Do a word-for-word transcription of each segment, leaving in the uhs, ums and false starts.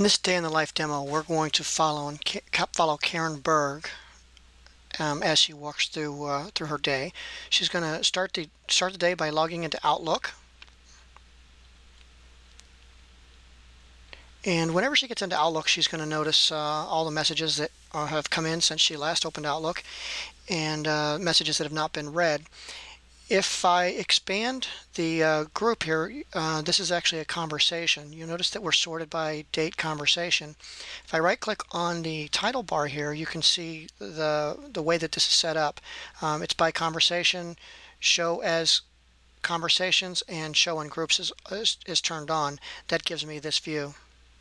In this day in the life demo, we're going to follow and follow Karen Berg um, as she walks through uh, through her day. She's going to start the start the day by logging into Outlook, and whenever she gets into Outlook, she's going to notice uh, all the messages that uh, have come in since she last opened Outlook, and uh, messages that have not been read. If I expand the uh, group here, uh, this is actually a conversation. You'll notice that we're sorted by date conversation. If I right click on the title bar here, you can see the, the way that this is set up. Um, it's by conversation, show as conversations, and show in groups is, is, is turned on. That gives me this view.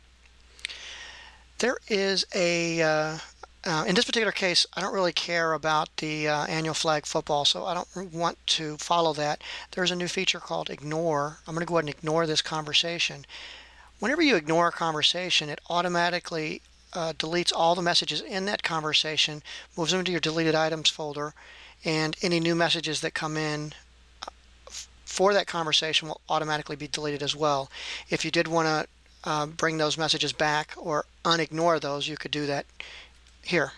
There is a uh, Uh, in this particular case, I don't really care about the uh, annual flag football, so I don't want to follow that. There's a new feature called Ignore. I'm going to go ahead and ignore this conversation. Whenever you ignore a conversation, it automatically uh, deletes all the messages in that conversation, moves them into your deleted items folder, and any new messages that come in for that conversation will automatically be deleted as well. If you did want to uh, bring those messages back or unignore those, you could do that here.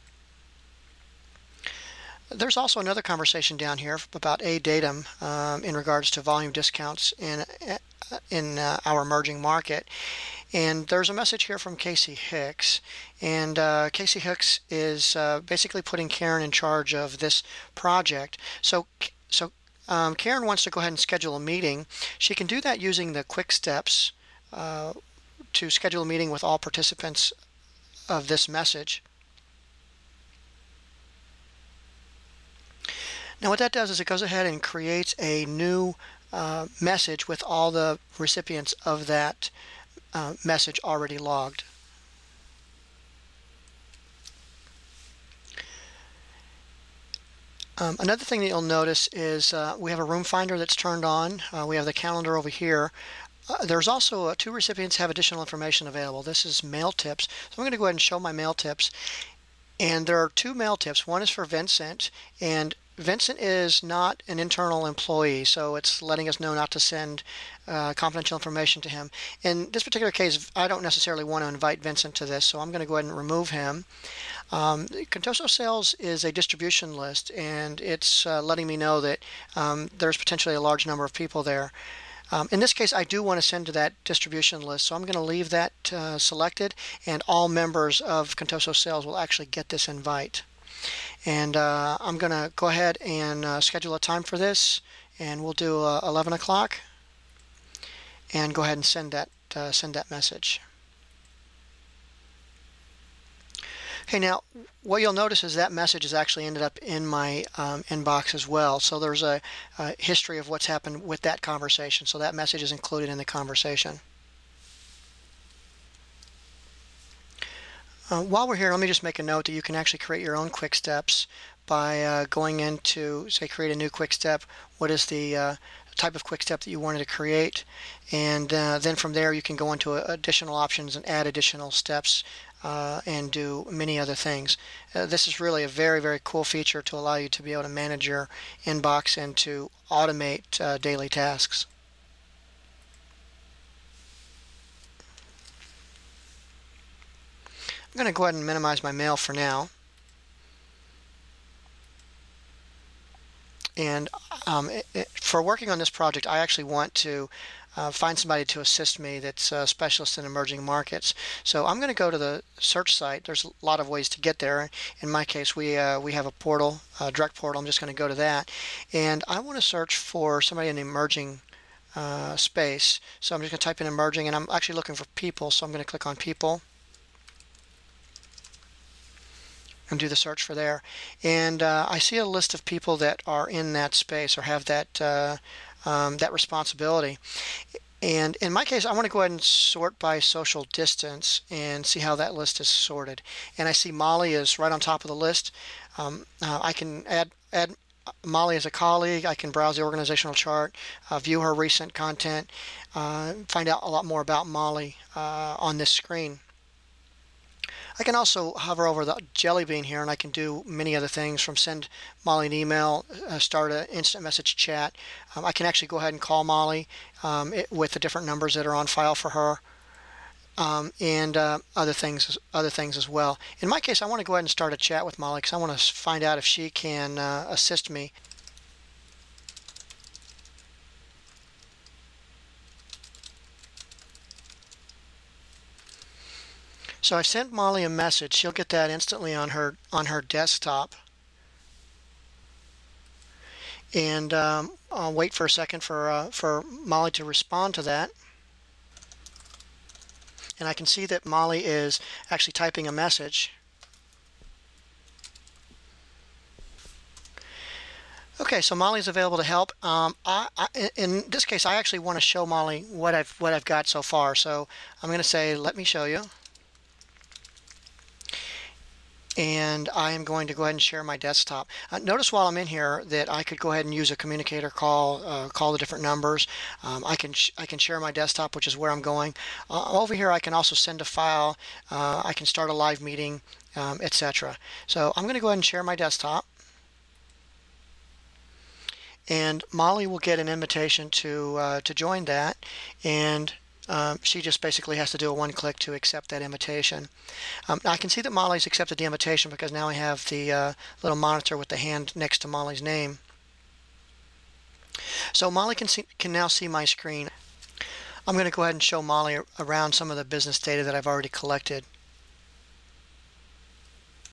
There's also another conversation down here about a datum um, in regards to volume discounts in in uh, our emerging market, and there's a message here from Casey Hicks, and uh, Casey Hicks is uh, basically putting Karen in charge of this project. So so um, Karen wants to go ahead and schedule a meeting. She can do that using the quick steps uh, to schedule a meeting with all participants of this message. Now what that does is it goes ahead and creates a new uh, message with all the recipients of that uh, message already logged. Um, another thing that you'll notice is uh, we have a room finder that's turned on. Uh, we have the calendar over here. Uh, there's also uh, two recipients have additional information available. This is mail tips. So I'm going to go ahead and show my mail tips. And there are two mail tips. One is for Vincent, and Vincent is not an internal employee, so it's letting us know not to send uh, confidential information to him. In this particular case, I don't necessarily want to invite Vincent to this, so I'm going to go ahead and remove him. Um, Contoso Sales is a distribution list, and it's uh, letting me know that um, there's potentially a large number of people there. Um, in this case, I do want to send to that distribution list, so I'm going to leave that uh, selected, and all members of Contoso Sales will actually get this invite. And uh, I'm going to go ahead and uh, schedule a time for this, and we'll do uh, eleven o'clock, and go ahead and send that uh, send that message. Okay, now what you'll notice is that message has actually ended up in my um, inbox as well. So there's a, a history of what's happened with that conversation. So that message is included in the conversation. Uh, while we're here, let me just make a note that you can actually create your own quick steps by uh, going into, say, create a new quick step. What is the uh, type of quick step that you wanted to create? And uh, then from there, you can go into uh, additional options and add additional steps uh, and do many other things. Uh, this is really a very, very cool feature to allow you to be able to manage your inbox and to automate uh, daily tasks. I'm going to go ahead and minimize my mail for now. And um, it, it, for working on this project, I actually want to uh, find somebody to assist me that's a specialist in emerging markets. So I'm going to go to the search site. There's a lot of ways to get there. In my case, we uh, we have a portal, a direct portal. I'm just going to go to that. And I want to search for somebody in the emerging uh, space. So I'm just going to type in emerging, and I'm actually looking for people. So I'm going to click on people and do the search for there. And uh, I see a list of people that are in that space or have that uh, um, that responsibility. And in my case, I want to go ahead and sort by social distance and see how that list is sorted. And I see Molly is right on top of the list. Um, uh, I can add add Molly as a colleague. I can browse the organizational chart, uh, view her recent content, uh, find out a lot more about Molly uh, on this screen. I can also hover over the jelly bean here, and I can do many other things, from send Molly an email, uh, start an instant message chat. Um, I can actually go ahead and call Molly um, it, with the different numbers that are on file for her. um, and uh, other things other things as well. In my case, I want to go ahead and start a chat with Molly because I want to find out if she can uh, assist me. So I sent Molly a message. She'll get that instantly on her on her desktop. And um, I'll wait for a second for uh, for Molly to respond to that. And I can see that Molly is actually typing a message. Okay, so Molly's available to help. Um, I, I, in this case, I actually want to show Molly what I've what I've got so far. So I'm going to say, "Let me show you." And I am going to go ahead and share my desktop. Uh, notice while I'm in here that I could go ahead and use a communicator call, uh, call the different numbers. Um, I can I can share my desktop, which is where I'm going. Uh, over here, I can also send a file. Uh, I can start a live meeting, um, et cetera. So I'm going to go ahead and share my desktop. And Molly will get an invitation to uh, to join that, and um, she just basically has to do a one click to accept that invitation. Um, I can see that Molly's accepted the invitation because now I have the uh, little monitor with the hand next to Molly's name. So Molly can see, can now see my screen. I'm going to go ahead and show Molly around some of the business data that I've already collected.